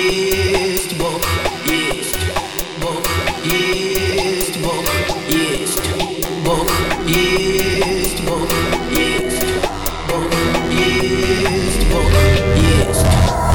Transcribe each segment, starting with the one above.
есть Бог, есть Бог, есть Бог, есть Бог, есть Бог, есть Бог, есть Бог, есть.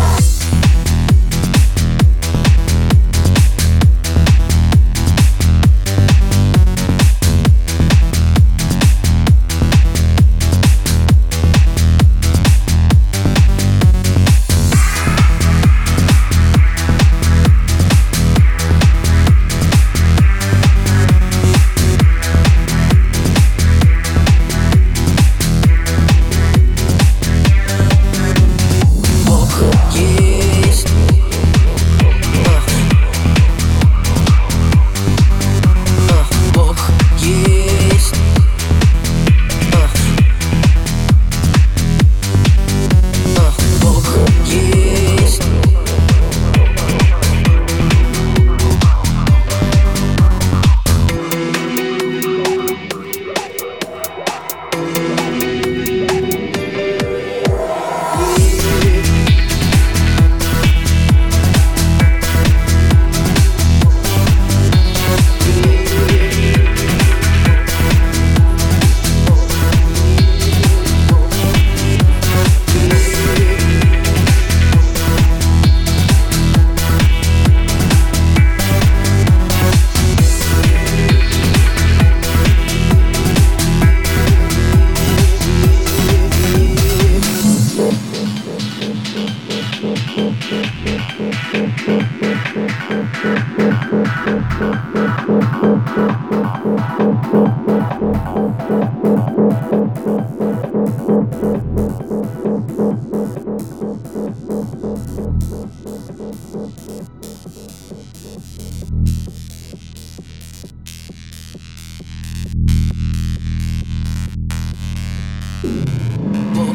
Бог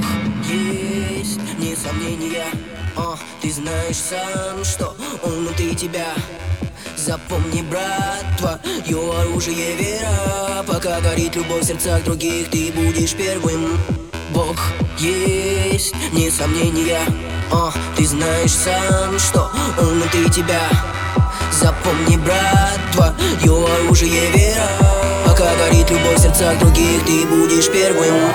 есть, не сомнения. Ты знаешь сам, что он внутри тебя. Запомни, брат, твое оружие вера. Пока горит любовь в сердцах других, ты будешь первым. Бог есть, не сомнения. Ты знаешь сам, что он внутри тебя. Запомни, брат, твое оружие вера. Пока горит любовь в сердцах других, ты будешь первым.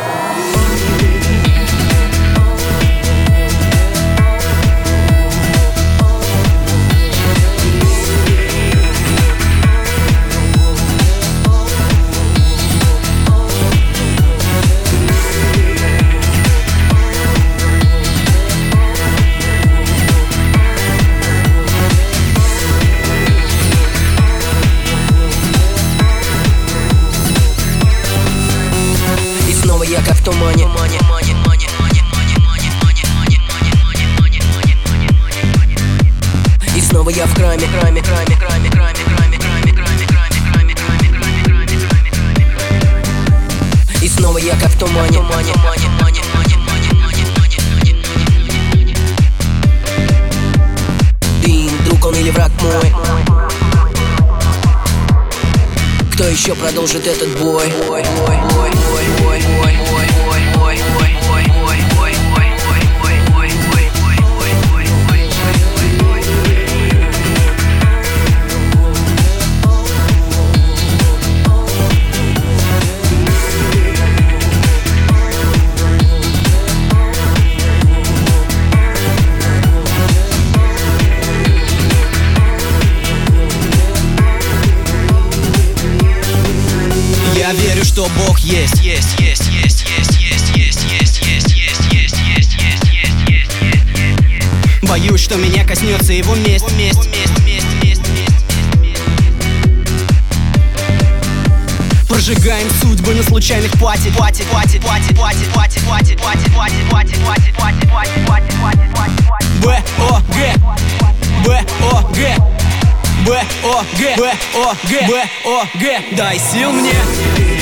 Я как в тумане. И снова я в краме. И снова я как в тумане. Ты друг он или враг мой? Кто еще продолжит этот бой? Я верю, что Бог есть. Боюсь, что меня коснется его месть. Прожигаем судьбы на случайных пати. Б-О-Г. Дай сил мне.